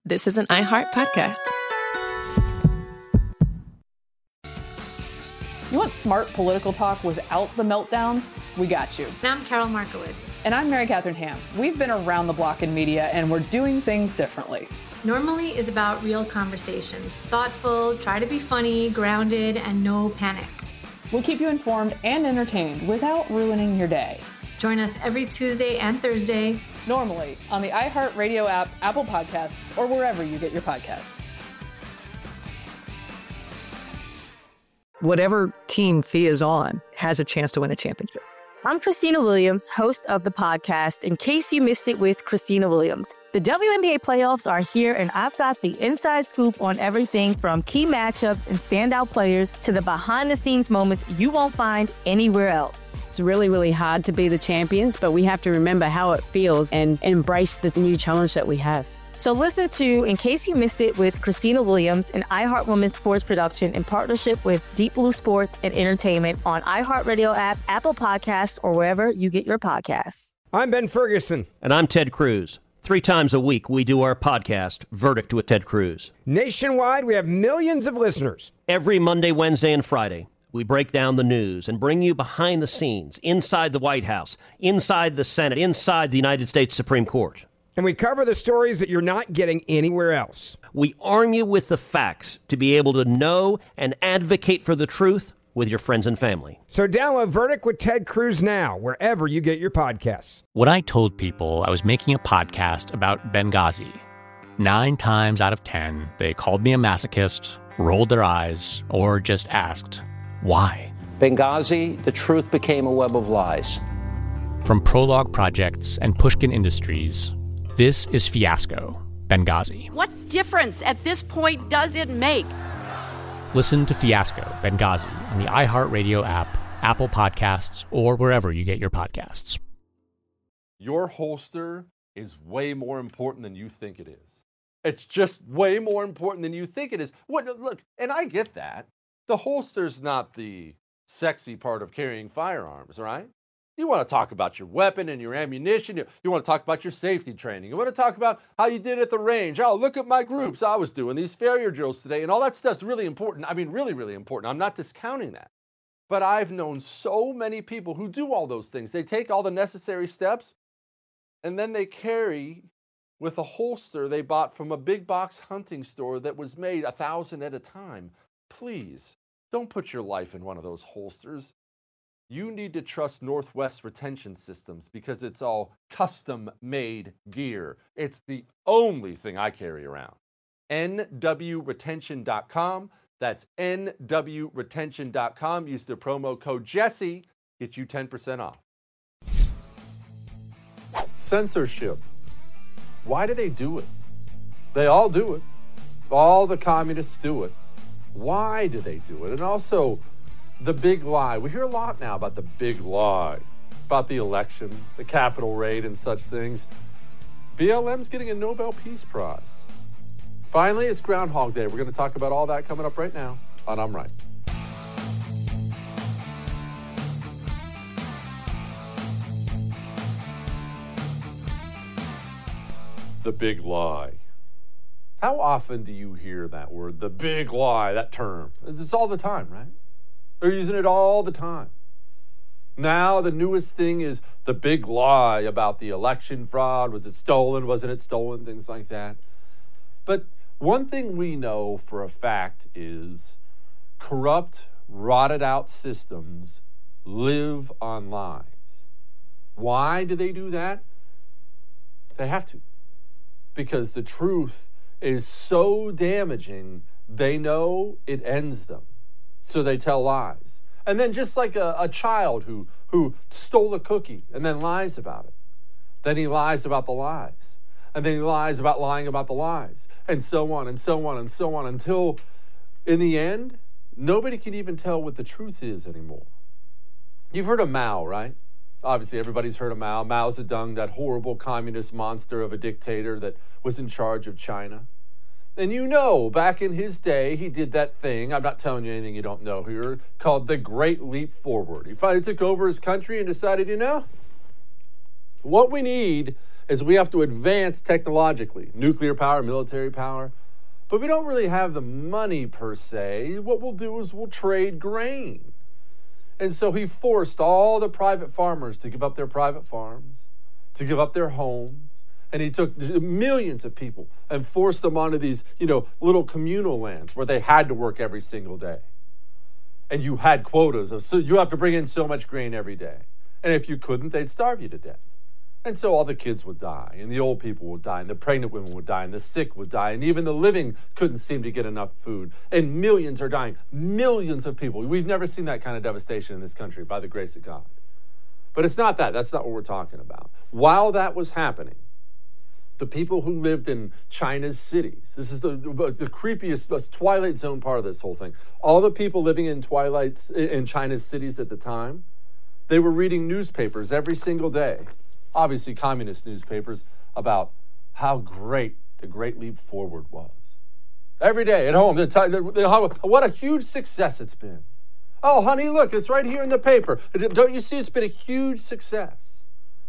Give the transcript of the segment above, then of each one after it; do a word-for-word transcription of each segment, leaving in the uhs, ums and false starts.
This is an iHeart podcast. You want smart political talk without the meltdowns? We got you. I'm Carol Markowitz. And I'm Mary Catherine Ham. We've been around the block in media, and we're doing things differently. Normally is about real conversations. Thoughtful, try to be funny, grounded, and no panic. We'll keep you informed and entertained without ruining your day. Join us every Tuesday and Thursday. Normally on the iHeartRadio app, Apple Podcasts, or wherever you get your podcasts. Whatever team Fee is on has a chance to win a championship. I'm Christina Williams, host of the podcast, In Case You Missed It with Christina Williams. The W N B A playoffs are here, and I've got the inside scoop on everything from key matchups and standout players to the behind-the-scenes moments you won't find anywhere else. It's really, really hard to be the champions, but we have to remember how it feels and embrace the new challenge that we have. So listen to In Case You Missed It with Christina Williams, an iHeart Women's Sports production in partnership with Deep Blue Sports and Entertainment on iHeartRadio app, Apple Podcasts, or wherever you get your podcasts. I'm Ben Ferguson. And I'm Ted Cruz. Three times a week, we do our podcast, Verdict with Ted Cruz. Nationwide, we have millions of listeners. Every Monday, Wednesday, and Friday, we break down the news and bring you behind the scenes, inside the White House, inside the Senate, inside the United States Supreme Court. And we cover the stories that you're not getting anywhere else. We arm you with the facts to be able to know and advocate for the truth with your friends and family. So download Verdict with Ted Cruz now, wherever you get your podcasts. When I told people I was making a podcast about Benghazi, nine times out of ten, they called me a masochist, rolled their eyes, or just asked, why? Benghazi, the truth became a web of lies. From Prologue Projects and Pushkin Industries, this is Fiasco, Benghazi. What difference at this point does it make? Listen to Fiasco, Benghazi on the iHeartRadio app, Apple Podcasts, or wherever you get your podcasts. Your holster is way more important than you think it is. It's just way more important than you think it is. What? Look, and I get that. The holster's not the sexy part of carrying firearms, right? You want to talk about your weapon and your ammunition. You, you want to talk about your safety training. You want to talk about how you did at the range. Oh, look at my groups. I was doing these failure drills today. And all that stuff's really important. I mean, really, really important. I'm not discounting that. But I've known so many people who do all those things. They take all the necessary steps, and then they carry with a holster they bought from a big box hunting store that was made a thousand at a time. Please, don't put your life in one of those holsters. You need to trust Northwest Retention Systems because it's all custom-made gear. It's the only thing I carry around. N W retention dot com. That's N W retention dot com. Use the promo code Jesse. Get you ten percent off. Censorship. Why do they do it? They all do it. All the communists do it. Why do they do it? And also, the big lie. We hear a lot now about the big lie, about the election, the Capitol raid, and such things. B L M's getting a Nobel Peace Prize. Finally, it's Groundhog Day. We're going to talk about all that coming up right now on I'm Right. The big lie. How often do you hear that word, the big lie, that term? It's all the time, right? They're using it all the time. Now the newest thing is the big lie about the election fraud. Was it stolen? Wasn't it stolen? Things like that. But one thing we know for a fact is corrupt, rotted out systems live on lies. Why do they do that? They have to. Because the truth is so damaging, they know it ends them. So they tell lies. And then just like a, a child who, who stole a cookie and then lies about it. Then he lies about the lies. And then he lies about lying about the lies. And so on and so on and so on until, in the end, nobody can even tell what the truth is anymore. You've heard of Mao, right? Obviously, everybody's heard of Mao. Mao Zedong, that horrible communist monster of a dictator that was in charge of China. And you know, back in his day, he did that thing, I'm not telling you anything you don't know here, called the Great Leap Forward. He finally took over his country and decided, you know, what we need is we have to advance technologically, nuclear power, military power, but we don't really have the money per se. What we'll do is we'll trade grain. And so he forced all the private farmers to give up their private farms, to give up their homes, and he took millions of people and forced them onto these, you know, little communal lands where they had to work every single day. And you had quotas of, so you have to bring in so much grain every day. And if you couldn't, they'd starve you to death. And so all the kids would die, and the old people would die, and the pregnant women would die, and the sick would die, and even the living couldn't seem to get enough food. And millions are dying, millions of people. We've never seen that kind of devastation in this country, by the grace of God. But it's not that. That's not what we're talking about. While that was happening, the people who lived in China's cities, this is the, the creepiest, Twilight Zone part of this whole thing. All the people living in Twilight, in China's cities at the time, they were reading newspapers every single day. Obviously communist newspapers, about how great the Great Leap Forward was. Every day at home, they're t- they're, what a huge success it's been. Oh, honey, look, it's right here in the paper. Don't you see it's been a huge success?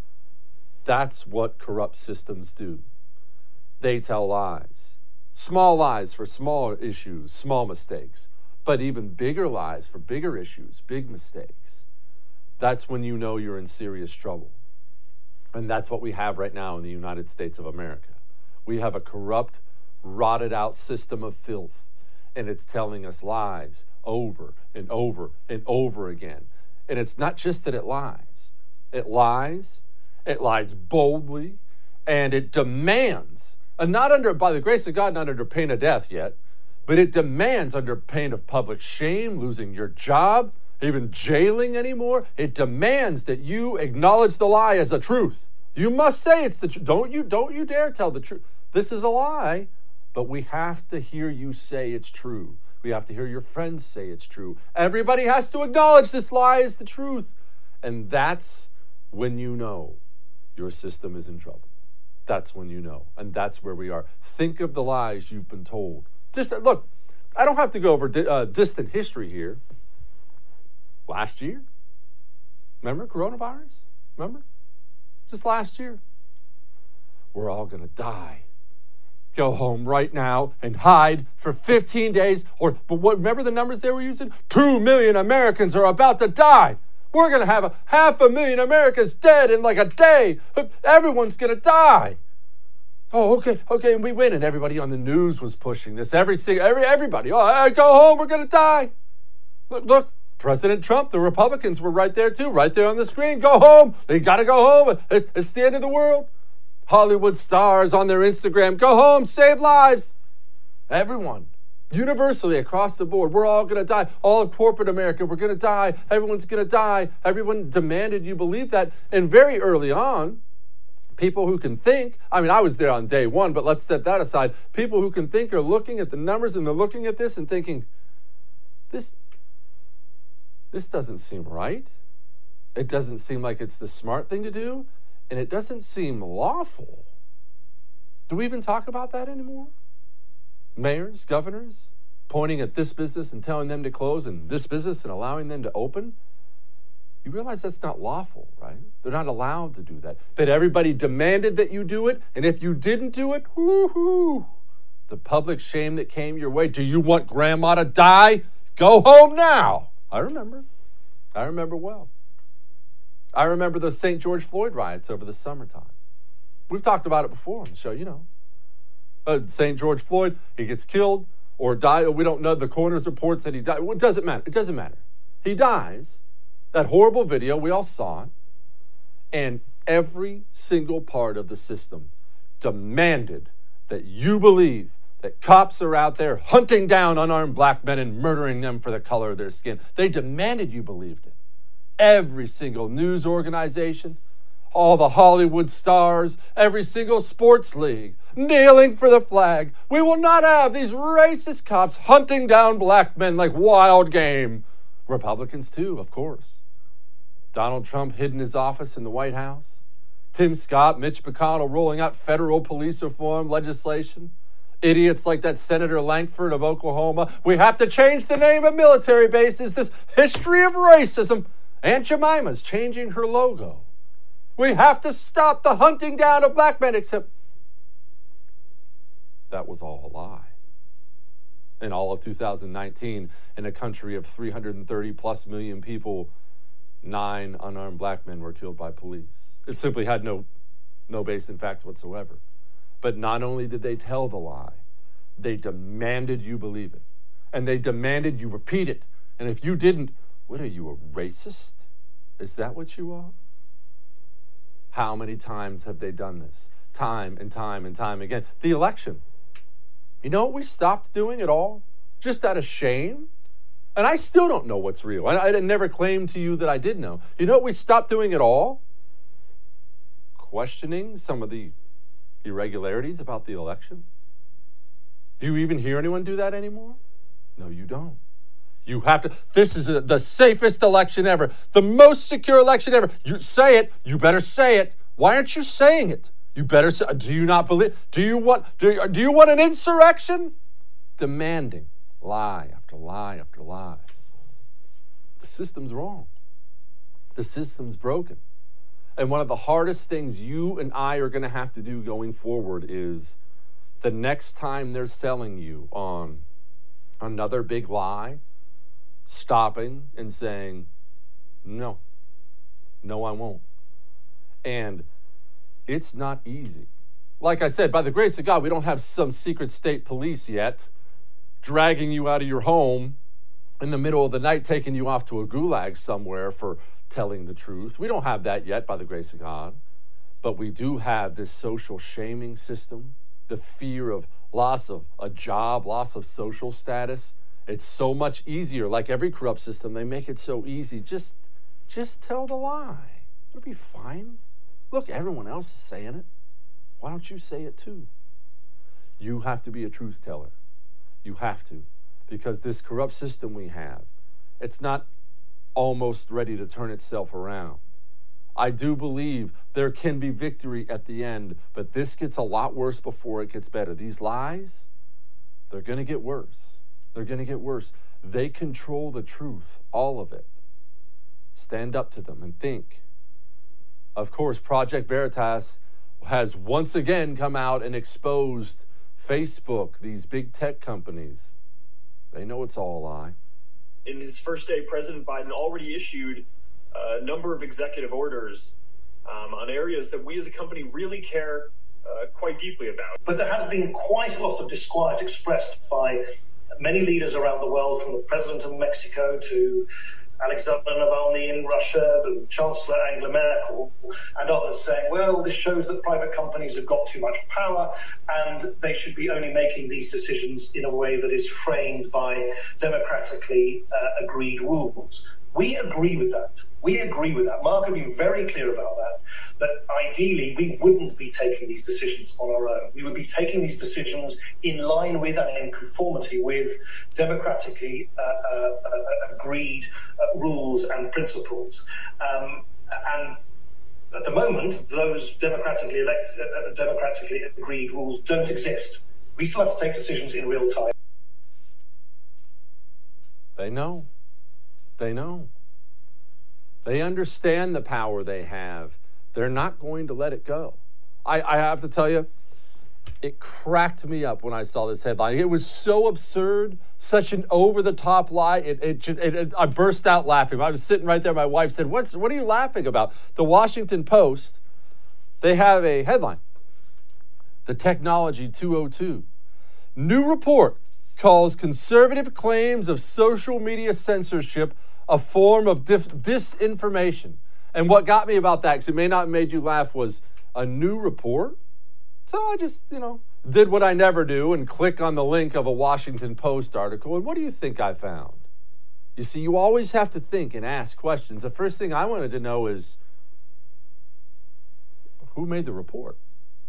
That's what corrupt systems do. They tell lies. Small lies for small issues, small mistakes, but even bigger lies for bigger issues, big mistakes. That's when you know you're in serious trouble. And that's what we have right now in the United States of America. We have a corrupt, rotted out system of filth, and it's telling us lies over and over and over again. And it's not just that it lies. It lies, it lies boldly, and it demands, and not under, by the grace of God, not under pain of death yet, but it demands under pain of public shame, losing your job, even jailing anymore. It demands that you acknowledge the lie as a truth. You must say it's the truth. Don't you, don't you dare tell the truth. This is a lie, but we have to hear you say it's true. We have to hear your friends say it's true. Everybody has to acknowledge this lie is the truth. And that's when you know your system is in trouble. That's when you know. And that's where we are. Think of the lies you've been told. Just look, I don't have to go over di- uh, distant history here. Last year? Remember coronavirus? Remember? Just last year. We're all going to die. Go home right now and hide for fifteen days. Or, but what, remember the numbers they were using? Two million Americans are about to die. We're going to have a half a million Americans dead in like a day. Everyone's going to die. Oh, okay, okay, and we win. And everybody on the news was pushing this. Every, every Everybody, oh, go home, we're going to die. Look, look. President Trump, the Republicans were right there too, right there on the screen. Go home. They got to go home. It's, it's the end of the world. Hollywood stars on their Instagram, go home, save lives. Everyone, universally across the board, we're all going to die. All of corporate America, we're going to die. Everyone's going to die. Everyone demanded you believe that. And very early on, people who can think, I mean, I was there on day one, but let's set that aside. People who can think are looking at the numbers and they're looking at this and thinking, this This doesn't seem right. It doesn't seem like it's the smart thing to do, and it doesn't seem lawful. Do we even talk about that anymore? Mayors, governors, pointing at this business and telling them to close and this business and allowing them to open? You realize that's not lawful, right? They're not allowed to do that. That everybody demanded that you do it, and if you didn't do it, whoo-hoo, the public shame that came your way. Do you want grandma to die? Go home now. I remember. I remember well. I remember the Saint George Floyd riots over the summertime. We've talked about it before on the show, you know. Uh, Saint George Floyd, he gets killed or died. We don't know. The coroner's reports that he died. Well, it doesn't matter. It doesn't matter. He dies. That horrible video, we all saw it. And every single part of the system demanded that you believe that cops are out there hunting down unarmed black men and murdering them for the color of their skin. They demanded you believed it. Every single news organization, all the Hollywood stars, every single sports league, kneeling for the flag. We will not have these racist cops hunting down black men like wild game. Republicans too, of course. Donald Trump hid in his office in the White House. Tim Scott, Mitch McConnell rolling out federal police reform legislation. Idiots like that Senator Lankford of Oklahoma. We have to change the name of military bases. This history of racism. Aunt Jemima's changing her logo. We have to stop the hunting down of black men, except that was all a lie. In all of two thousand nineteen, in a country of three hundred thirty plus million people, nine unarmed black men were killed by police. It simply had no, no base in fact whatsoever. But not only did they tell the lie, they demanded you believe it. And they demanded you repeat it. And if you didn't, what are you, a racist? Is that what you are? How many times have they done this? Time and time and time again. The election. You know what we stopped doing at all? Just out of shame? And I still don't know what's real. I, I never claimed to you that I did know. You know what we stopped doing at all? Questioning some of the irregularities about the election. Do you even hear anyone do that anymore? No, you don't. You have to. This is a, the safest election ever. The most secure election ever. You say it. You better say it. Why aren't you saying it? You better say, do you not believe? Do you want, do you, do you want an insurrection? Demanding lie after lie after lie. The system's wrong. The system's broken. And one of the hardest things you and I are going to have to do going forward is the next time they're selling you on another big lie, stopping and saying, no, no, I won't. And it's not easy. Like I said, by the grace of God, we don't have some secret state police yet dragging you out of your home in the middle of the night, taking you off to a gulag somewhere for telling the truth. We don't have that yet, by the grace of God. But we do have this social shaming system, the fear of loss of a job, loss of social status. It's so much easier. Like every corrupt system, they make it so easy. Just, just tell the lie. It'll be fine. Look, everyone else is saying it. Why don't you say it too? You have to be a truth teller. You have to. Because this corrupt system we have, it's not almost ready to turn itself around. I do believe there can be victory at the end, but this gets a lot worse before it gets better. These lies, they're going to get worse. They're going to get worse. They control the truth, all of it. Stand up to them and think. Of course, Project Veritas has once again come out and exposed Facebook, these big tech companies. They know it's all a lie. In his first day, President Biden already issued a number of executive orders um, on areas that we as a company really care uh, quite deeply about. But there has been quite a lot of disquiet expressed by many leaders around the world, from the President of Mexico to Alexander Navalny in Russia, and Chancellor Angela Merkel, and others saying, well, this shows that private companies have got too much power and they should be only making these decisions in a way that is framed by democratically uh, agreed rules. We agree with that. We agree with that. Mark will be very clear about that, that ideally we wouldn't be taking these decisions on our own. We would be taking these decisions in line with and in conformity with democratically uh, uh, uh, agreed uh, rules and principles. Um, and at the moment, those democratically, elect, uh, democratically agreed rules don't exist. We still have to take decisions in real time. They know. They know. They understand the power they have. They're not going to let it go. I, I have to tell you, it cracked me up when I saw this headline. It was so absurd, such an over-the-top lie. It, it just, it, it, I burst out laughing. I was sitting right there. My wife said, What's, what are you laughing about? The Washington Post, they have a headline, The Technology two oh two. New report calls conservative claims of social media censorship a form of dif- disinformation. And what got me about that, because it may not have made you laugh, was a new report. So I just, you know, did what I never do and click on the link of a Washington Post article. And what do you think I found? You see, you always have to think and ask questions. The first thing I wanted to know is, who made the report?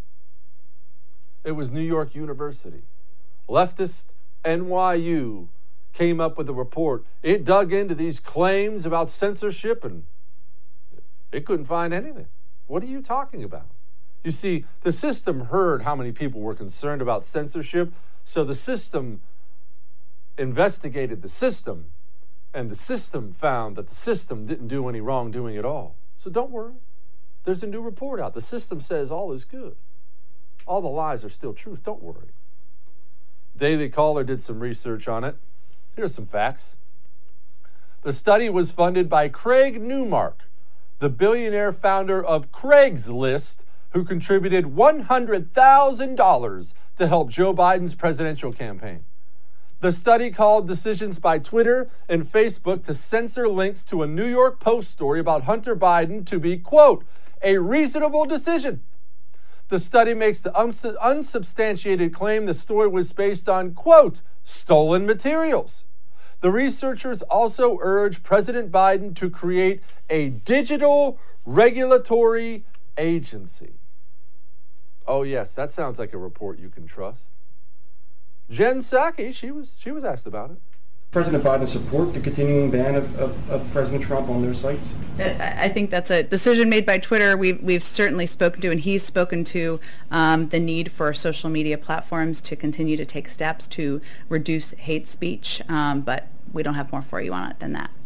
It was New York University. Leftist N Y U came up with a report. It dug into these claims about censorship and it couldn't find anything. What are you talking about? You see, the system heard how many people were concerned about censorship, so the system investigated the system, and the system found that the system didn't do any wrongdoing at all. So don't worry. There's a new report out. The system says all is good. All the lies are still truth. Don't worry. Daily Caller did some research on it. Here's some facts. The study was funded by Craig Newmark, the billionaire founder of Craigslist, who contributed one hundred thousand dollars to help Joe Biden's presidential campaign. The study called decisions by Twitter and Facebook to censor links to a New York Post story about Hunter Biden to be, quote, a reasonable decision. The study makes the uns- unsubstantiated claim the story was based on, quote, stolen materials. The researchers also urge President Biden to create a digital regulatory agency. Oh, yes, that sounds like a report you can trust. Jen Psaki, she was she was asked about it. President Biden support the continuing ban of, of, of President Trump on their sites? I think that's a decision made by Twitter. We've, we've certainly spoken to, and he's spoken to, um, the need for social media platforms to continue to take steps to reduce hate speech, um, but we don't have more for you on it than that.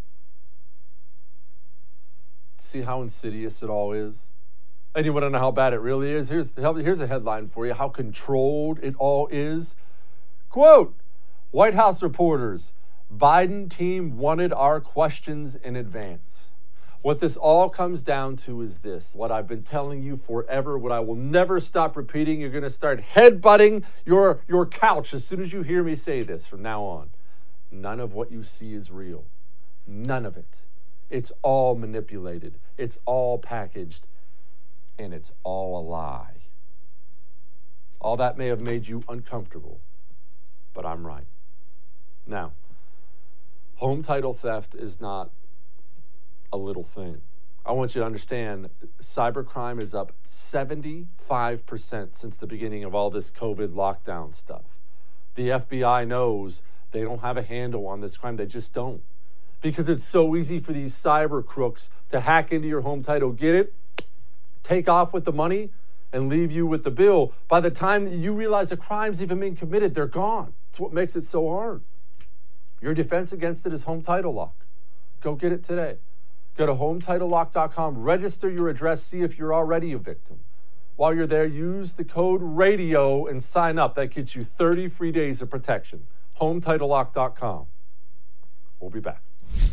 See how insidious it all is? And you want to know how bad it really is? Here's, here's a headline for you, how controlled it all is. Quote, White House reporters, Biden team wanted our questions in advance. What this all comes down to is this, what I've been telling you forever, what I will never stop repeating. You're going to start headbutting your, your couch as soon as you hear me say this from now on. None of what you see is real. None of it. It's all manipulated. It's all packaged. And it's all a lie. All that may have made you uncomfortable, but I'm right. Now, home title theft is not a little thing. I want you to understand, cybercrime is up seventy-five percent since the beginning of all this COVID lockdown stuff. The F B I knows they don't have a handle on this crime. They just don't. Because it's so easy for these cyber crooks to hack into your home title, get it, take off with the money, and leave you with the bill. By the time that you realize a crime's even been committed, they're gone. It's what makes it so hard. Your defense against it is Home Title Lock. Go get it today. Go to home title lock dot com, register your address, see if you're already a victim. While you're there, use the code RADIO and sign up. That gets you thirty free days of protection. home title lock dot com. We'll be back.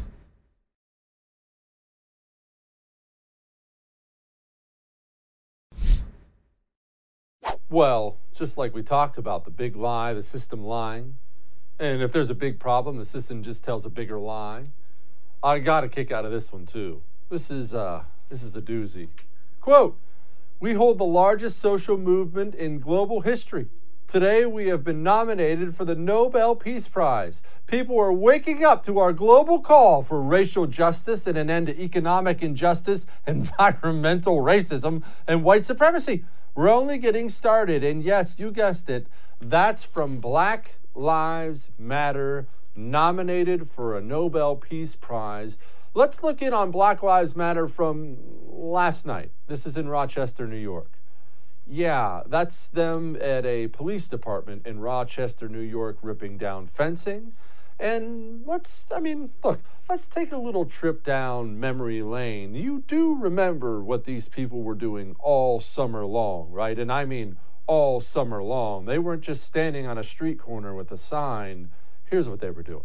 Well, just like we talked about, the big lie, the system lying. And if there's a big problem, the system just tells a bigger lie. I got a kick out of this one, too. This is, uh, this is a doozy. Quote, we hold the largest social movement in global history. Today, we have been nominated for the Nobel Peace Prize. People are waking up to our global call for racial justice and an end to economic injustice, environmental racism, and white supremacy. We're only getting started, and yes, you guessed it, that's from Black Lives Matter, nominated for a Nobel Peace Prize. Let's look in on Black Lives Matter from last night. This is in Rochester, New York. Yeah, that's them at a police department in Rochester, New York, ripping down fencing. And let's, I mean, look, let's take a little trip down memory lane. You do remember what these people were doing all summer long, right? And I mean all summer long. They weren't just standing on a street corner with a sign. Here's what they were doing.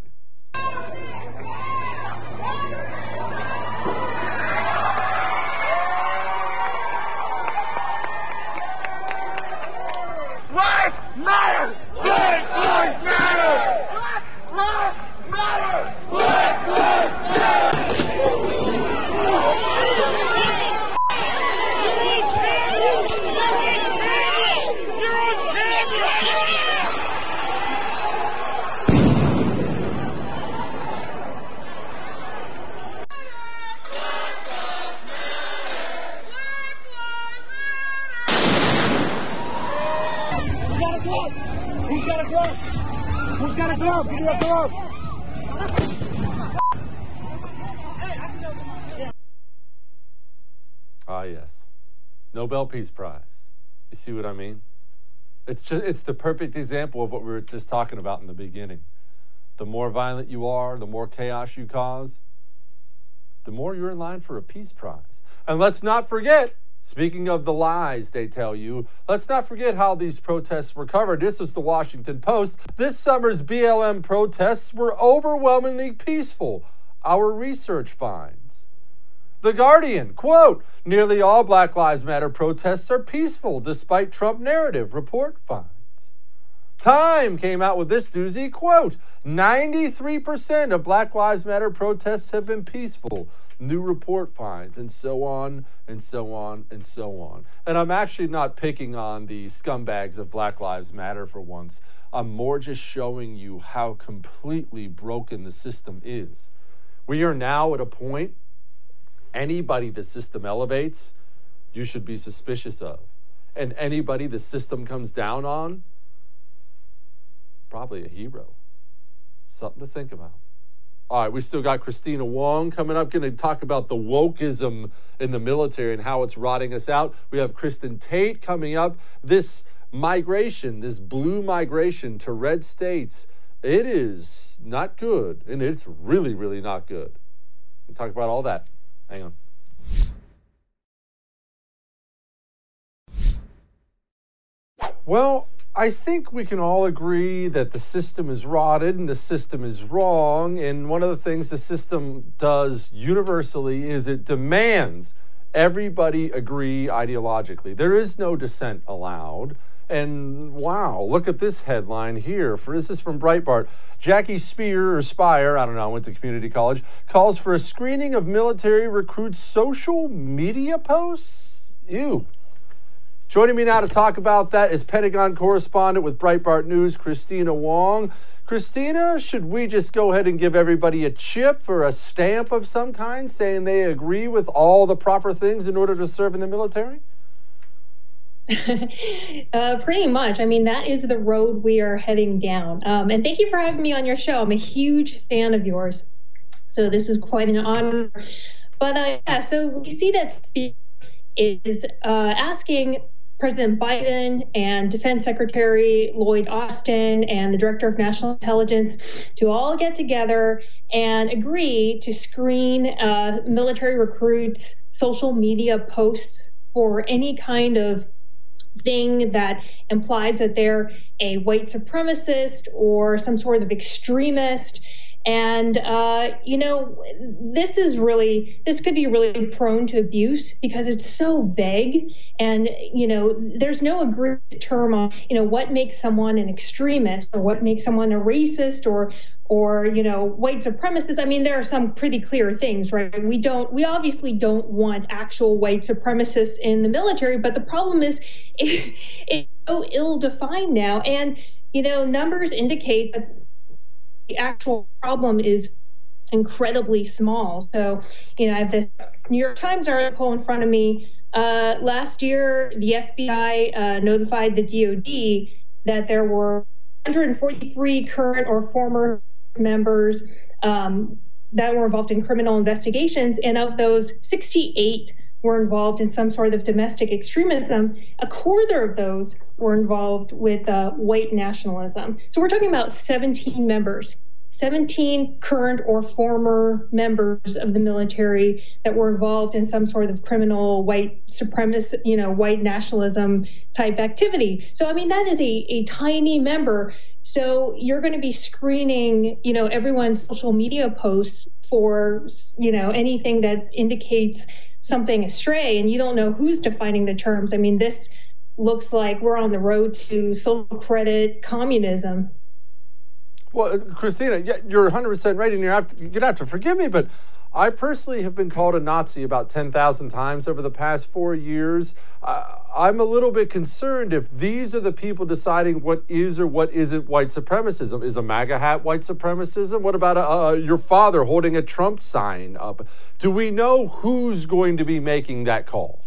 Lives matter! Black lives matter! Black lives matter! Black lives matter! Who's got a glove? Who's got a glove? Give me a glove. Ah, yes. Nobel Peace Prize. You see what I mean? It's just, it's the perfect example of what we were just talking about in the beginning. The more violent you are, the more chaos you cause, the more you're in line for a peace prize. And let's not forget, Speaking of the lies they tell you, let's not forget how these protests were covered. This was the Washington Post. This summer's B L M protests were overwhelmingly peaceful, our research finds. The Guardian, quote, nearly all Black Lives Matter protests are peaceful despite Trump narrative, report finds. Time came out with this doozy, quote, ninety-three percent of Black Lives Matter protests have been peaceful, new report finds, and so on and so on and so on. And I'm actually not picking on the scumbags of Black Lives Matter for once. I'm more just showing you how completely broken the system is. We are now at a point, anybody the system elevates, you should be suspicious of. And anybody the system comes down on, probably a hero. Something to think about. All right, we still got Christina Wong coming up, going to talk about the wokeism in the military and how it's rotting us out. We have Kristen Tate coming up. This migration, this blue migration to red states, it is not good, and it's really, really not good. We'll talk about all that. Hang on. Well, I think we can all agree that the system is rotted and the system is wrong. And one of the things the system does universally is it demands everybody agree ideologically. There is no dissent allowed. And wow, look at this headline here. For this is from Breitbart. Jackie Spear, or Spire, I don't know, I went to community college, calls for a screening of military recruits' social media posts? Ew. Joining me now to talk about that is Pentagon correspondent with Breitbart News, Christina Wong. Christina, should we just go ahead and give everybody a chip or a stamp of some kind saying they agree with all the proper things in order to serve in the military? uh, pretty much. I mean, that is the road we are heading down. Um, and thank you for having me on your show. I'm a huge fan of yours. So this is quite an honor. But uh, yeah, so we see that Spear is uh, asking President Biden and Defense Secretary Lloyd Austin and the Director of National Intelligence to all get together and agree to screen uh, military recruits' social media posts for any kind of thing that implies that they're a white supremacist or some sort of extremist. And, uh, you know, this is really, this could be really prone to abuse because it's so vague. And, you know, there's no agreed term on, you know, what makes someone an extremist or what makes someone a racist or, or, you know, white supremacist. I mean, there are some pretty clear things, right? We don't, we obviously don't want actual white supremacists in the military, but the problem is it, it's so ill-defined now. And, you know, numbers indicate that the actual problem is incredibly small. So, you know, I have this New York Times article in front of me. Uh, last year, the F B I uh, notified the D O D that there were one hundred forty-three current or former members um, that were involved in criminal investigations. And of those, sixty-eight were involved in some sort of domestic extremism. A quarter of those were involved with uh, white nationalism. So we're talking about seventeen members, seventeen current or former members of the military that were involved in some sort of criminal white supremacist, you know, white nationalism type activity. So, I mean, that is a, a tiny member. So you're going to be screening, you know, everyone's social media posts for, you know, anything that indicates something astray, and you don't know who's defining the terms. I mean, this looks like we're on the road to social credit communism. Well, Christina, you're one hundred percent right, and you're have to, you're going to have to forgive me, but I personally have been called a Nazi about ten thousand times over the past four years. Uh, I'm a little bit concerned if these are the people deciding what is or what isn't white supremacism. Is a MAGA hat white supremacism? What about a, uh, your father holding a Trump sign up? Do we know who's going to be making that call?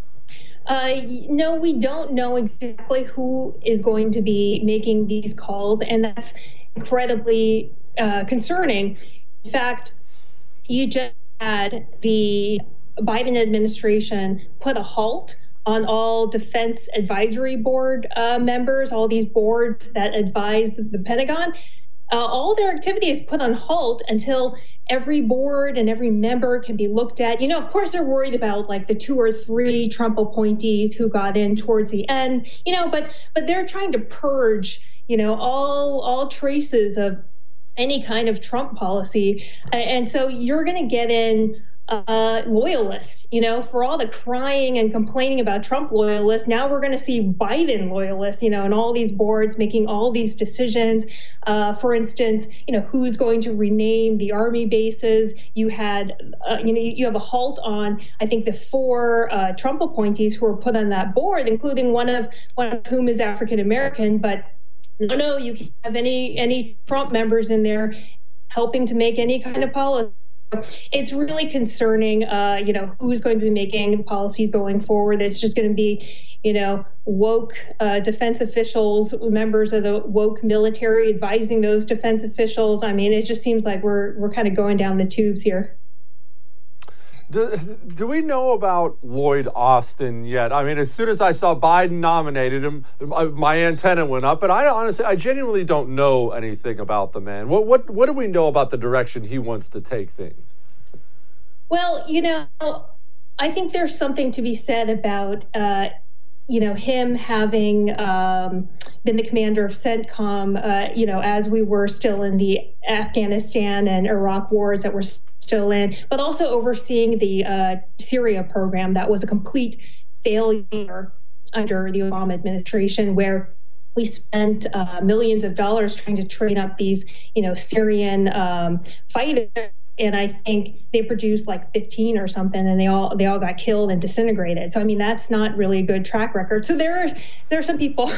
Uh, no, we don't know exactly who is going to be making these calls, and that's incredibly uh, concerning. In fact, you just had the Biden administration put a halt on all Defense Advisory Board uh, members, all these boards that advise the Pentagon. uh, all their activity is put on halt until every board and every member can be looked at. You know, of course, they're worried about like the two or three Trump appointees who got in towards the end, you know, but but they're trying to purge, you know, all all traces of any kind of Trump policy. And so you're going to get in uh, loyalists, you know, for all the crying and complaining about Trump loyalists. Now we're going to see Biden loyalists, you know, and all these boards making all these decisions. Uh, for instance, you know, who's going to rename the army bases? You had, uh, you know, you have a halt on, I think, the four uh, Trump appointees who were put on that board, including one of one of whom is African American, but no, no, you can't have any any Trump members in there helping to make any kind of policy. It's really concerning, uh, you know, who's going to be making policies going forward. It's just going to be, you know, woke uh, defense officials, members of the woke military advising those defense officials. I mean, it just seems like we're we're kind of going down the tubes here. Do, do we know about Lloyd Austin yet? I mean, as soon as I saw Biden nominated him, my antenna went up. But I honestly, I genuinely don't know anything about the man. What what what do we know about the direction he wants to take things? Well, you know, I think there's something to be said about, uh, you know, him having um, been the commander of CENTCOM, uh, you know, as we were still in the Afghanistan and Iraq wars that were still in, but also overseeing the uh, Syria program that was a complete failure under the Obama administration, where we spent uh, millions of dollars trying to train up these, you know, Syrian um, fighters. And I think they produced like fifteen or something, and they all they all got killed and disintegrated. So I mean, that's not really a good track record. So there are there are some people,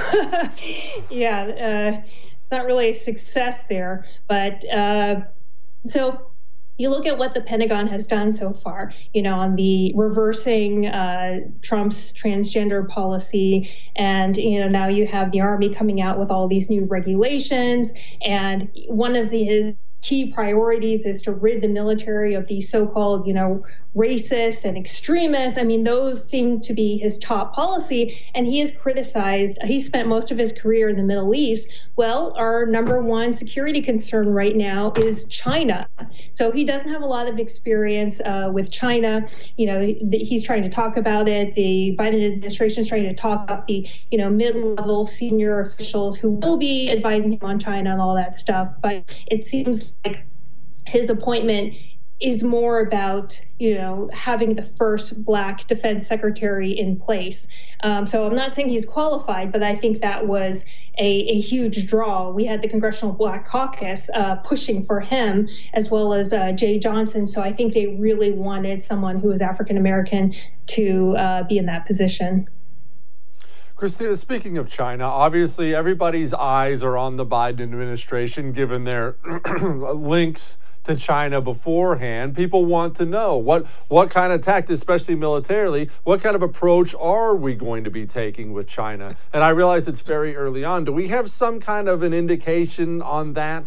yeah, uh, not really a success there. But uh, so you look at what the Pentagon has done so far, you know, on the reversing uh, Trump's transgender policy, and you know now you have the Army coming out with all these new regulations, and one of the his key priorities is to rid the military of these so-called, you know, racists and extremists. I mean, those seem to be his top policy, and he is criticized. He spent most of his career in the Middle East. Well, our number one security concern right now is China. So he doesn't have a lot of experience uh, with China. You know, he's trying to talk about it. The Biden administration is trying to talk up the, you know, mid-level senior officials who will be advising him on China and all that stuff. But it seems like his appointment is more about, you know, having the first Black defense secretary in place. Um, so I'm not saying he's qualified, but I think that was a, a huge draw. We had the Congressional Black Caucus uh, pushing for him, as well as uh, Jay Johnson. So I think they really wanted someone who was African American to uh, be in that position. Christina, speaking of China, obviously everybody's eyes are on the Biden administration, given their links to China beforehand. People want to know what what kind of tact, especially militarily, what kind of approach are we going to be taking with China? And I realize it's very early on. Do we have some kind of an indication on that?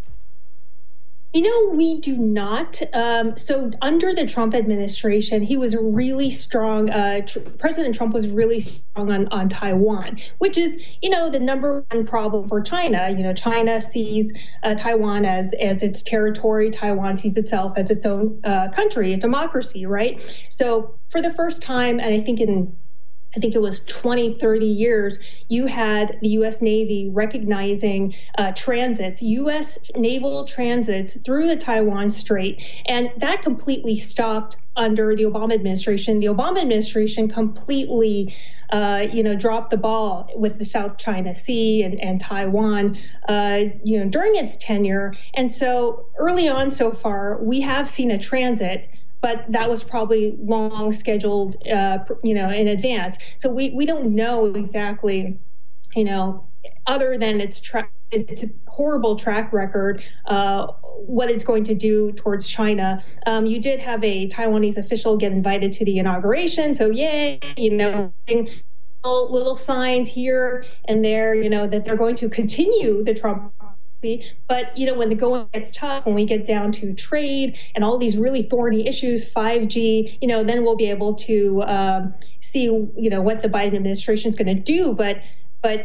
You know, we do not. Um, so under the Trump administration, he was really strong. Uh, tr- President Trump was really strong on, on Taiwan, which is, you know, the number one problem for China. You know, China sees uh, Taiwan as, as its territory. Taiwan sees itself as its own uh, country, a democracy, right? So for the first time, and I think in I think it was twenty, thirty years, you had the U S Navy recognizing uh, transits, U S naval transits through the Taiwan Strait. And that completely stopped under the Obama administration. The Obama administration completely, uh, you know, dropped the ball with the South China Sea and, and Taiwan, uh, you know, during its tenure. And so early on so far, we have seen a transit, but that was probably long scheduled, uh, you know, in advance. So we, we don't know exactly, you know, other than its, tra- its horrible track record, uh, what it's going to do towards China. Um, you did have a Taiwanese official get invited to the inauguration. So yay, you know, little, little signs here and there, you know, that they're going to continue the Trump. But, you know, when the going gets tough, when we get down to trade and all these really thorny issues, five G, you know, then we'll be able to um, see, you know, what the Biden administration is going to do. But but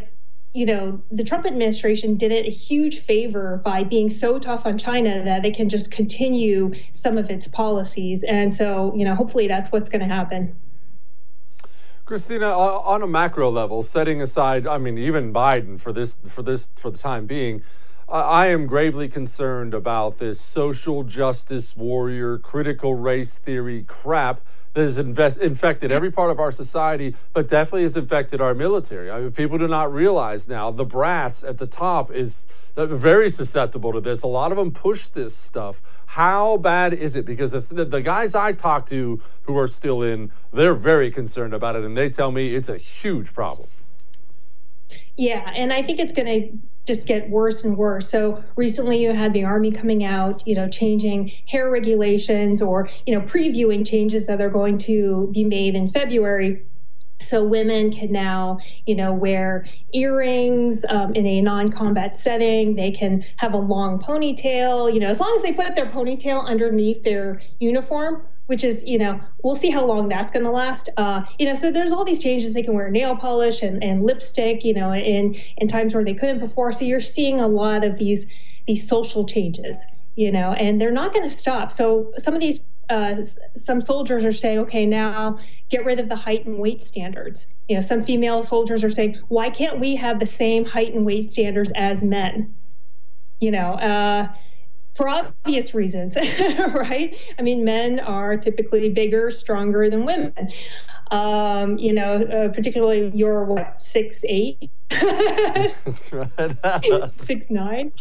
you know, the Trump administration did it a huge favor by being so tough on China that they can just continue some of its policies. And so, you know, hopefully that's what's going to happen. Christina, on a macro level, setting aside, I mean, even Biden for this, for this, for the time being, I am gravely concerned about this social justice warrior, critical race theory crap that has invest, infected every part of our society, but definitely has infected our military. I mean, people do not realize now the brass at the top is very susceptible to this. A lot of them push this stuff. How bad is it? Because the, the, the guys I talk to who are still in, they're very concerned about it, and they tell me it's a huge problem. Yeah, and I think it's going to just get worse and worse. So recently you had the Army coming out, you know, changing hair regulations or, you know, previewing changes that are going to be made in February. So women can now, you know, wear earrings um, in a non-combat setting. They can have a long ponytail, you know, as long as they put their ponytail underneath their uniform, which is, you know, we'll see how long that's going to last. Uh, you know, so there's all these changes. They can wear nail polish and, and lipstick, you know, in, in times where they couldn't before. So you're seeing a lot of these these social changes, you know, and they're not going to stop. So some of these, uh, some soldiers are saying, okay, now get rid of the height and weight standards. You know, some female soldiers are saying, why can't we have the same height and weight standards as men? You know, uh, for obvious reasons, right? I mean, men are typically bigger, stronger than women. Um, you know, uh, particularly you're what, six eight? That's right. six nine.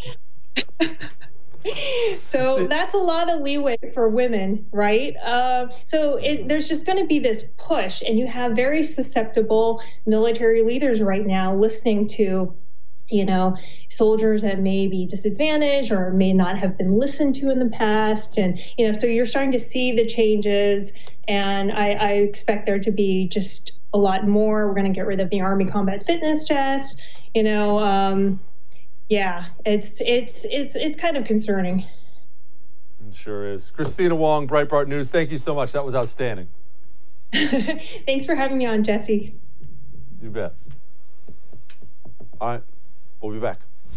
So that's a lot of leeway for women, right? Uh, so it, there's just going to be this push, and you have very susceptible military leaders right now listening to, you know, soldiers that may be disadvantaged or may not have been listened to in the past. And, you know, so you're starting to see the changes, and I, I expect there to be just a lot more. We're going to get rid of the Army combat fitness test, you know. Um, yeah, it's, it's, it's, it's kind of concerning. It sure is. Christina Wong, Breitbart News, thank you so much. That was outstanding. Thanks for having me on, Jesse. You bet. All right. We'll be back.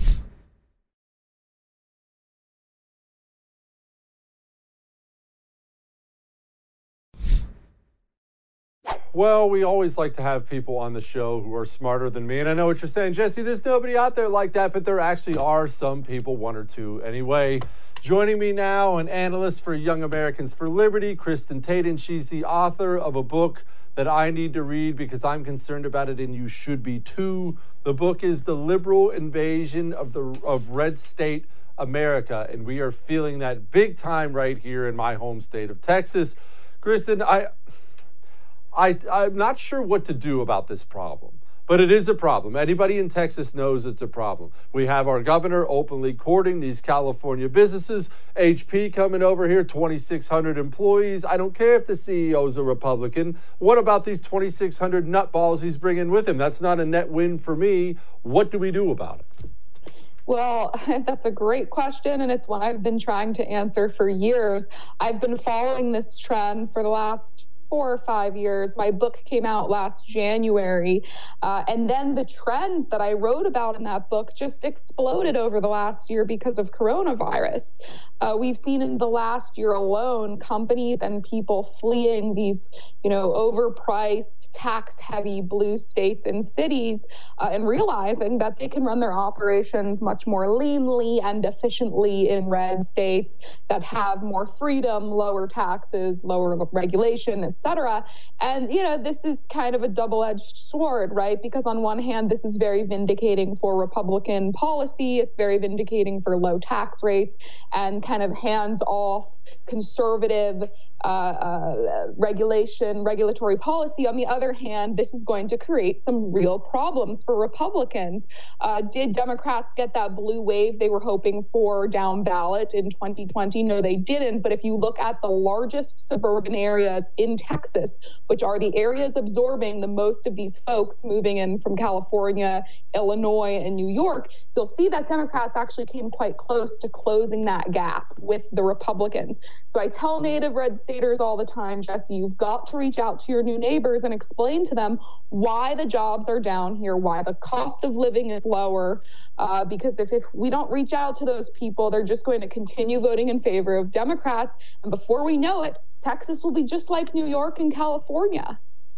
Well, we always like to have people on the show who are smarter than me. And I know what you're saying, Jesse, there's nobody out there like that, but there actually are some people, one or two. Anyway, joining me now, an analyst for Young Americans for Liberty, Kristen Taden. She's the author of a book that I need to read because I'm concerned about it, and you should be too. The book is The Liberal Invasion of the of Red State America, and we are feeling that big time right here in my home state of Texas. Kristen, I, I, I'm not sure what to do about this problem, but it is a problem. Anybody in Texas knows it's a problem. We have our governor openly courting these California businesses. H P coming over here, twenty-six hundred employees. I don't care if the C E O is a Republican. What about these twenty-six hundred nutballs he's bringing with him? That's not a net win for me. What do we do about it? Well, that's a great question, and it's one I've been trying to answer for years. I've been following this trend for the last four or five years. My book came out last January, uh, and then the trends that I wrote about in that book just exploded over the last year because of coronavirus. Uh, we've seen in the last year alone companies and people fleeing these, you know, overpriced, tax-heavy blue states and cities, uh, and realizing that they can run their operations much more leanly and efficiently in red states that have more freedom, lower taxes, lower regulation, et cetera. And, you know, this is kind of a double-edged sword, right? Because on one hand, this is very vindicating for Republican policy. It's very vindicating for low tax rates and kind of hands-off conservative uh, uh, regulation, regulatory policy. On the other hand, this is going to create some real problems for Republicans. Uh, did Democrats get that blue wave they were hoping for down ballot in twenty twenty? No, they didn't. But if you look at the largest suburban areas in Texas, Texas, which are the areas absorbing the most of these folks moving in from California, Illinois, and New York, you'll see that Democrats actually came quite close to closing that gap with the Republicans. So I tell native red staters all the time, Jesse, you've got to reach out to your new neighbors and explain to them why the jobs are down here, why the cost of living is lower, uh, because if, if we don't reach out to those people, they're just going to continue voting in favor of Democrats. And before we know it, Texas will be just like New York and California.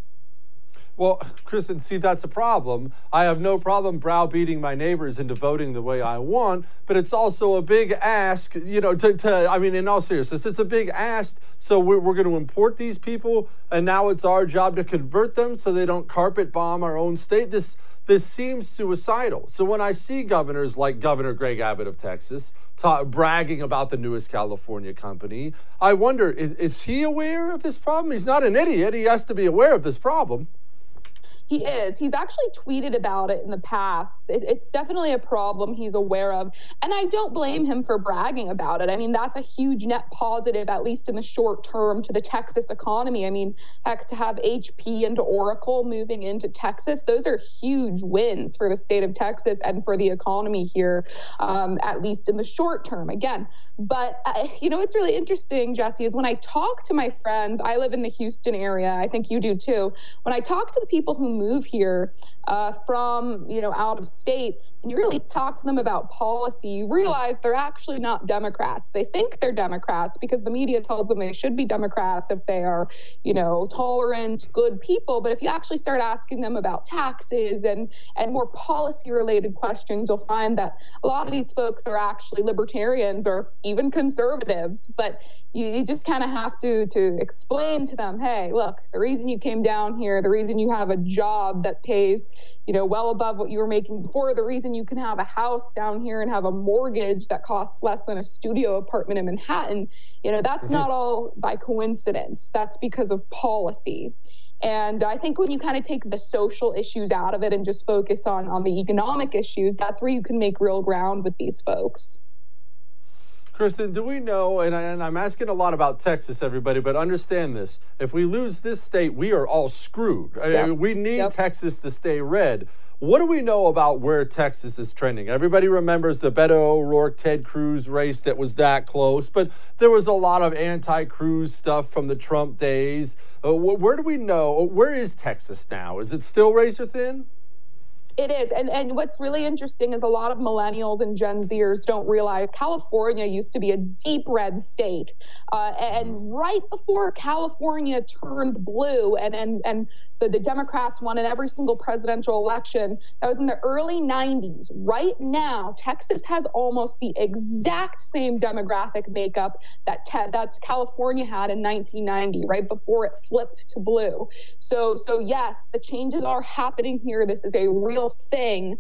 Well, Kristen, see, that's a problem. I have no problem browbeating my neighbors into voting the way I want, but it's also a big ask, you know, to, to I mean, in all seriousness, it's a big ask. So we're, we're going to import these people, and now it's our job to convert them so they don't carpet bomb our own state. This This seems suicidal. So when I see governors like Governor Greg Abbott of Texas ta- bragging about the newest California company, I wonder, is, is he aware of this problem? He's not an idiot. He has to be aware of this problem. He is. He's actually tweeted about it in the past. It, it's definitely a problem he's aware of. And I don't blame him for bragging about it. I mean, that's a huge net positive, at least in the short term, to the Texas economy. I mean, heck, to have H P and Oracle moving into Texas, those are huge wins for the state of Texas and for the economy here, um, at least in the short term. Again, but, uh, you know, what's really interesting, Jesse, is when I talk to my friends, I live in the Houston area, I think you do too, when I talk to the people who move here uh, from, you know, out of state, and you really talk to them about policy, you realize they're actually not Democrats. They think they're Democrats because the media tells them they should be Democrats if they are, you know, tolerant, good people. But if you actually start asking them about taxes and, and more policy-related questions, you'll find that a lot of these folks are actually libertarians or even conservatives. But you, you just kind of have to, to explain to them, hey, look, the reason you came down here, the reason you have a job that pays, you know, well above what you were making before, the reason you can have a house down here and have a mortgage that costs less than a studio apartment in Manhattan, you know, that's not all by coincidence. That's because of policy. And I think when you kind of take the social issues out of it and just focus on, on the economic issues, that's where you can make real ground with these folks. Kristen, do we know, and, I, and I'm asking a lot about Texas, everybody, but understand this. If we lose this state, we are all screwed. Yep. I mean, we need yep. Texas to stay red. What do we know about where Texas is trending? Everybody remembers the Beto O'Rourke, Ted Cruz race that was that close, but there was a lot of anti-Cruz stuff from the Trump days. Uh, wh- where do we know? Where is Texas now? Is it still razor thin? It is. And and what's really interesting is a lot of millennials and Gen Zers don't realize California used to be a deep red state. Uh, and right before California turned blue and, and, and the, the Democrats won in every single presidential election, that was in the early nineties. Right now, Texas has almost the exact same demographic makeup that te- that's California had in nineteen ninety, right before it flipped to blue. So, so yes, the changes are happening here. This is a real thing.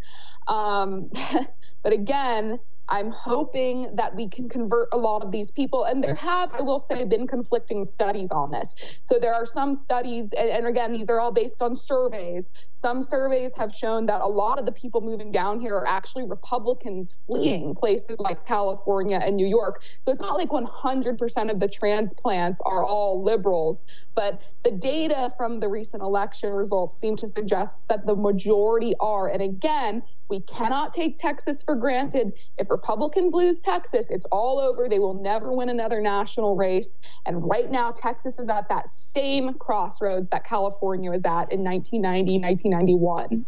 Um, but again, I'm hoping that we can convert a lot of these people. And there have, I will say, been conflicting studies on this. So there are some studies, and, and again, these are all based on surveys. Some surveys have shown that a lot of the people moving down here are actually Republicans fleeing places like California and New York. So it's not like one hundred percent of the transplants are all liberals, but the data from the recent election results seem to suggest that the majority are. And again, we cannot take Texas for granted. If Republicans lose Texas, it's all over. They will never win another national race. And right now, Texas is at that same crossroads that California was at in nineteen ninety, nineteen ninety-one.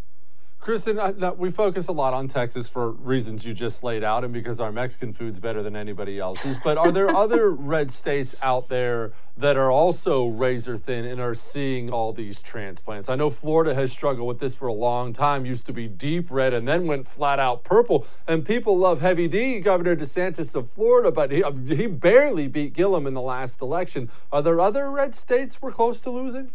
Kristen, I, we focus a lot on Texas for reasons you just laid out and because our Mexican food's better than anybody else's. But are there other red states out there that are also razor thin and are seeing all these transplants? I know Florida has struggled with this for a long time, used to be deep red and then went flat out purple. And people love Heavy D, Governor DeSantis of Florida, but he, he barely beat Gillum in the last election. Are there other red states we're close to losing?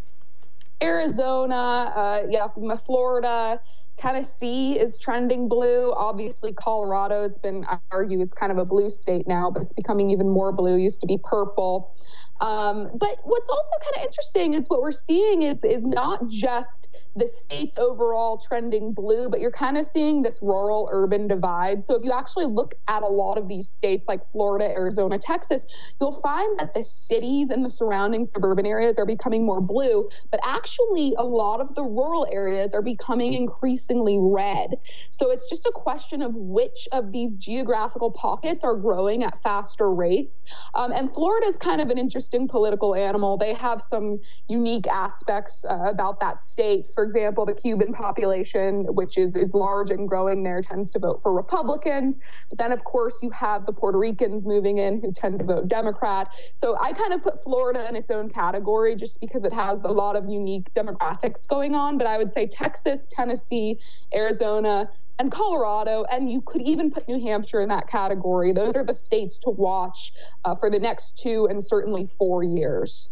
Arizona, uh, yeah, Florida, Tennessee is trending blue. Obviously, Colorado has been, I argue, is kind of a blue state now, but it's becoming even more blue. It used to be purple. Um, but what's also kind of interesting is what we're seeing is is not just the states overall trending blue, but you're kind of seeing this rural urban divide. So if you actually look at a lot of these states like Florida, Arizona, Texas, you'll find that the cities and the surrounding suburban areas are becoming more blue, but actually a lot of the rural areas are becoming increasingly red. So it's just a question of which of these geographical pockets are growing at faster rates. Um, and Florida is kind of an interesting political animal. They have some unique aspects uh, about that state. For example, the Cuban population, which is, is large and growing there, tends to vote for Republicans. But then, of course, you have the Puerto Ricans moving in who tend to vote Democrat. So I kind of put Florida in its own category just because it has a lot of unique demographics going on. But I would say Texas, Tennessee, Arizona, and Colorado, and you could even put New Hampshire in that category. Those are the states to watch uh, for the next two and certainly four years.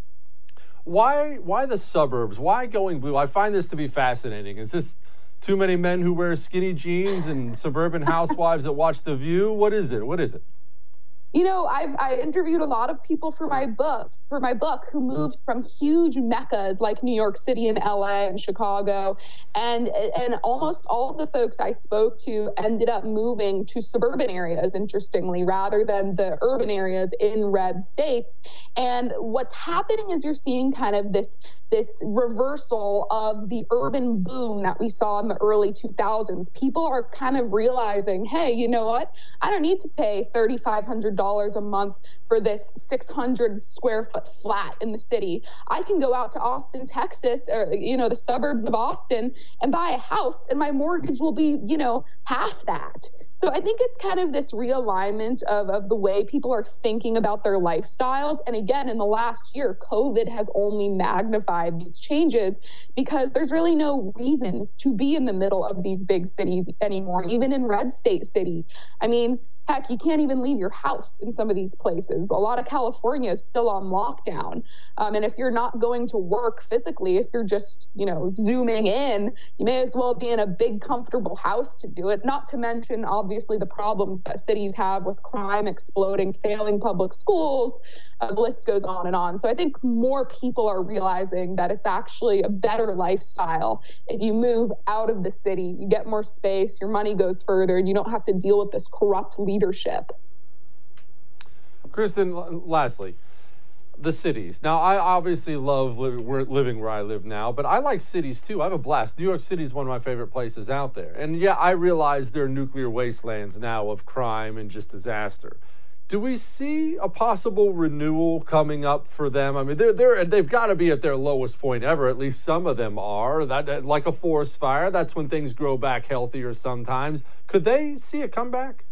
Why why the suburbs? Why going blue? I find this to be fascinating. Is this too many men who wear skinny jeans and suburban housewives that watch The View? What is it? What is it? You know, I've I interviewed a lot of people for my book, for my book who moved from huge meccas like New York City and L A and Chicago. And and almost all of the folks I spoke to ended up moving to suburban areas, interestingly, rather than the urban areas in red states. And what's happening is you're seeing kind of this this reversal of the urban boom that we saw in the early two thousands. People are kind of realizing, hey, you know what? I don't need to pay three thousand five hundred dollars a month for this six hundred square foot flat in the city. I can go out to Austin, Texas, or, you know, the suburbs of Austin and buy a house, and my mortgage will be, you know, half that. So I think it's kind of this realignment of, of the way people are thinking about their lifestyles. And again, in the last year, COVID has only magnified these changes because there's really no reason to be in the middle of these big cities anymore, even in red state cities. I mean, heck, you can't even leave your house in some of these places. A lot of California is still on lockdown. Um, and if you're not going to work physically, if you're just, you know, zooming in, you may as well be in a big, comfortable house to do it. Not to mention, obviously, the problems that cities have with crime exploding, failing public schools. Uh, the list goes on and on. So I think more people are realizing that it's actually a better lifestyle if you move out of the city. You get more space, your money goes further, and you don't have to deal with this corrupt leadership. Kristen, lastly, the cities. Now, I obviously love li- living where I live now, but I like cities too. I have a blast. New York City is one of my favorite places out there. And yeah, I realize they're nuclear wastelands now of crime and just disaster. Do we see a possible renewal coming up for them? I mean, they're, they're, they've got to be at their lowest point ever. At least some of them are. That, that like a forest fire, that's when things grow back healthier sometimes. Could they see a comeback?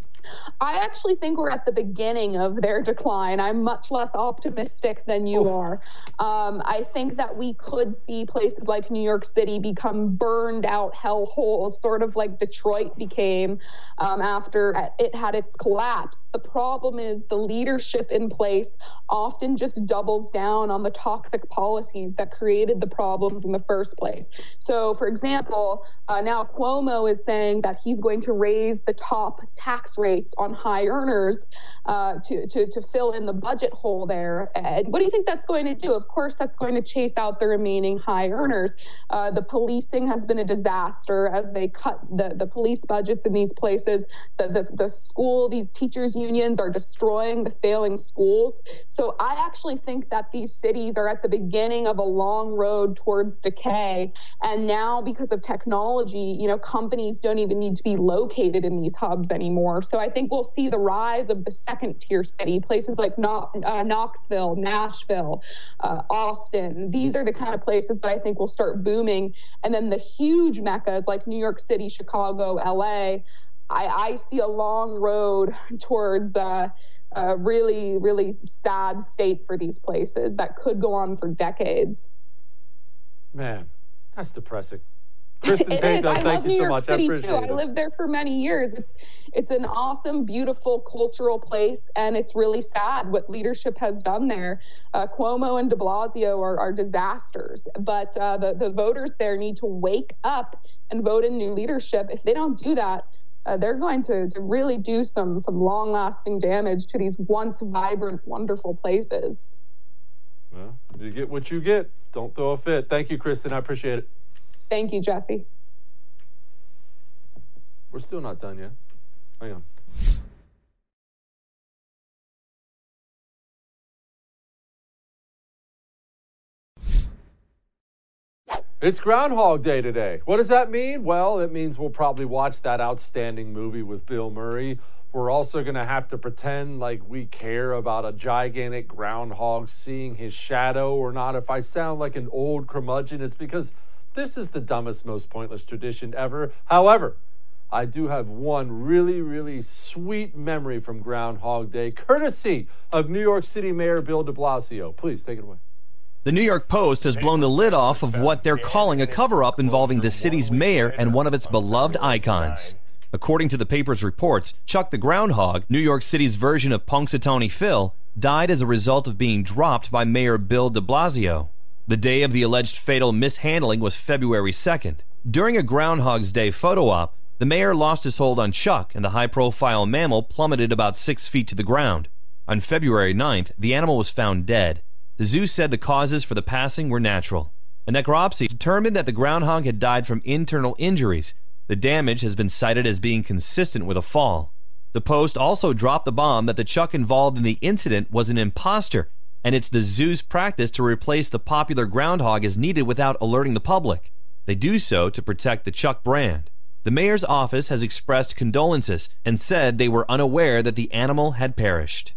I actually think we're at the beginning of their decline. I'm much less optimistic than you oh. are. Um, I think that we could see places like New York City become burned out hellholes, sort of like Detroit became um, after it had its collapse. The problem is the leadership in place often just doubles down on the toxic policies that created the problems in the first place. So, for example, uh, now Cuomo is saying that he's going to raise the top tax rate on high earners uh, to, to, to fill in the budget hole there. And what do you think that's going to do? Of course, that's going to chase out the remaining high earners. Uh, the policing has been a disaster as they cut the, the police budgets in these places. The, the, the school, these teachers' unions are destroying the failing schools. So I actually think that these cities are at the beginning of a long road towards decay. And now, because of technology, you know, companies don't even need to be located in these hubs anymore. So I think we'll see the rise of the second tier city, places like no- uh, Knoxville, Nashville, uh, Austin. These are the kind of places that I think will start booming. And then the huge meccas like New York City, Chicago, L A, I, I see a long road towards uh, a really, really sad state for these places that could go on for decades. Man, that's depressing. Kristen it Tate, is. though, I thank love you New so York much. City I appreciate too. it. I lived there for many years. It's it's an awesome, beautiful cultural place, and it's really sad what leadership has done there. Uh, Cuomo and de Blasio are, are disasters, but uh, the, the voters there need to wake up and vote in new leadership. If they don't do that, uh, they're going to, to really do some, some long-lasting damage to these once vibrant, wonderful places. Well, you get what you get. Don't throw a fit. Thank you, Kristen. I appreciate it. Thank you, Jesse. We're still not done yet. Hang on. It's Groundhog Day today. What does that mean? Well, it means we'll probably watch that outstanding movie with Bill Murray. We're also going to have to pretend like we care about a gigantic groundhog seeing his shadow or not. If I sound like an old curmudgeon, it's because this is the dumbest, most pointless tradition ever. However, I do have one really, really sweet memory from Groundhog Day, courtesy of New York City Mayor Bill de Blasio. Please take it away. The New York Post has blown the lid off of what they're calling a cover-up involving the city's mayor and one of its beloved icons. According to the paper's reports, Chuck the Groundhog, New York City's version of Punxsutawney Phil, died as a result of being dropped by Mayor Bill de Blasio. The day of the alleged fatal mishandling was February second. During a Groundhog's Day photo op, the mayor lost his hold on Chuck, and the high-profile mammal plummeted about six feet to the ground. On February ninth, the animal was found dead. The zoo said the causes for the passing were natural. A necropsy determined that the groundhog had died from internal injuries. The damage has been cited as being consistent with a fall. The Post also dropped the bomb that the Chuck involved in the incident was an imposter, and it's the zoo's practice to replace the popular groundhog as needed without alerting the public. They do so to protect the Chuck brand. The mayor's office has expressed condolences and said they were unaware that the animal had perished.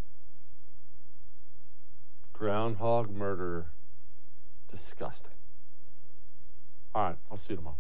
Groundhog murder. Disgusting. All right, I'll see you tomorrow.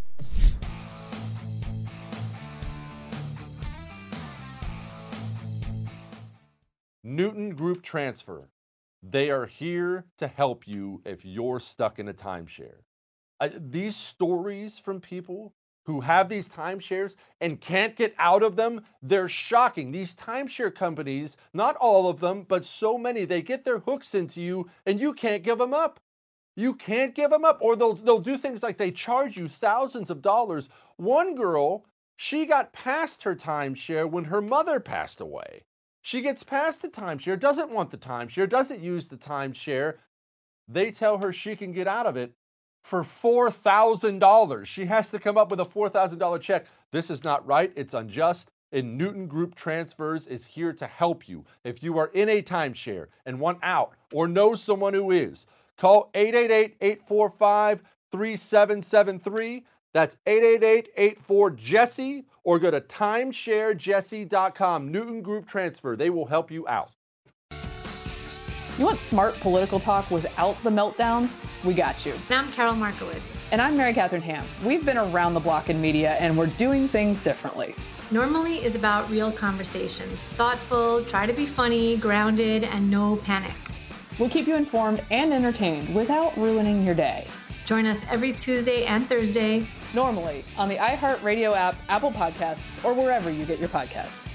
Newton Group Transfer. They are here to help you if you're stuck in a timeshare. Uh, these stories from people who have these timeshares and can't get out of them, they're shocking. These timeshare companies, not all of them, but so many, they get their hooks into you and you can't give them up. You can't give them up. Or they'll, they'll do things like they charge you thousands of dollars. One girl, she got past her timeshare when her mother passed away. She gets past the timeshare, doesn't want the timeshare, doesn't use the timeshare. They tell her she can get out of it for four thousand dollars. She has to come up with a four thousand dollars check. This is not right. It's unjust. And Newton Group Transfers is here to help you. If you are in a timeshare and want out or know someone who is, call eight eight eight, eight four five, three seven seven three. That's eight eight eight, eight four, Jesse, or go to timeshare jesse dot com. Newton Group Transfer. They will help you out. You want smart political talk without the meltdowns? We got you. And I'm Carol Markowitz. And I'm Mary Catherine Ham. We've been around the block in media, and we're doing things differently. Normally is about real conversations. Thoughtful, try to be funny, grounded, and no panic. We'll keep you informed and entertained without ruining your day. Join us every Tuesday and Thursday. Normally on the iHeartRadio app, Apple Podcasts, or wherever you get your podcasts.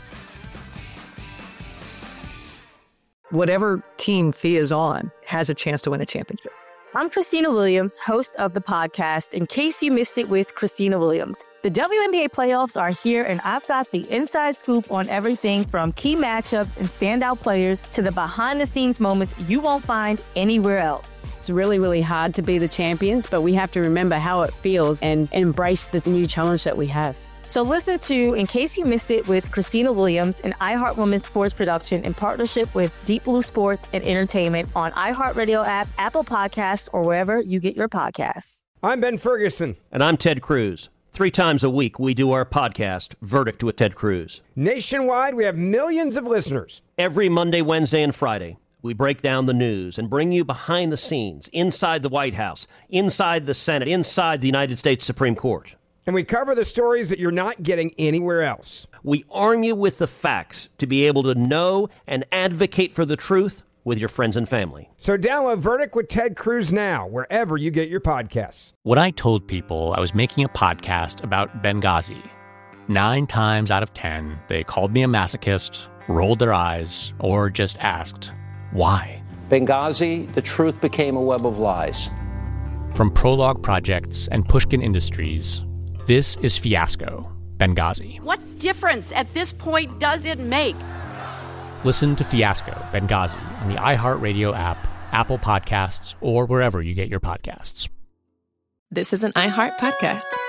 Whatever team Fee is on has a chance to win a championship. I'm Christina Williams, host of the podcast, In Case You Missed It with Christina Williams. The W N B A playoffs are here, and I've got the inside scoop on everything from key matchups and standout players to the behind-the-scenes moments you won't find anywhere else. It's really, really hard to be the champions, but we have to remember how it feels and embrace the new challenge that we have. So listen to In Case You Missed It with Christina Williams, an iHeart Women's sports production in partnership with Deep Blue Sports and Entertainment on iHeartRadio app, Apple Podcast, or wherever you get your podcasts. I'm Ben Ferguson. And I'm Ted Cruz. Three times a week, we do our podcast, Verdict with Ted Cruz. Nationwide, we have millions of listeners. Every Monday, Wednesday, and Friday, we break down the news and bring you behind the scenes, inside the White House, inside the Senate, inside the United States Supreme Court. And we cover the stories that you're not getting anywhere else. We arm you with the facts to be able to know and advocate for the truth with your friends and family. So download Verdict with Ted Cruz now, wherever you get your podcasts. When I told people I was making a podcast about Benghazi, nine times out of ten, they called me a masochist, rolled their eyes, or just asked, why? Benghazi, the truth became a web of lies. From Prologue Projects and Pushkin Industries, this is Fiasco, Benghazi. What difference at this point does it make? Listen to Fiasco, Benghazi on the iHeartRadio app, Apple Podcasts, or wherever you get your podcasts. This is an iHeart podcast.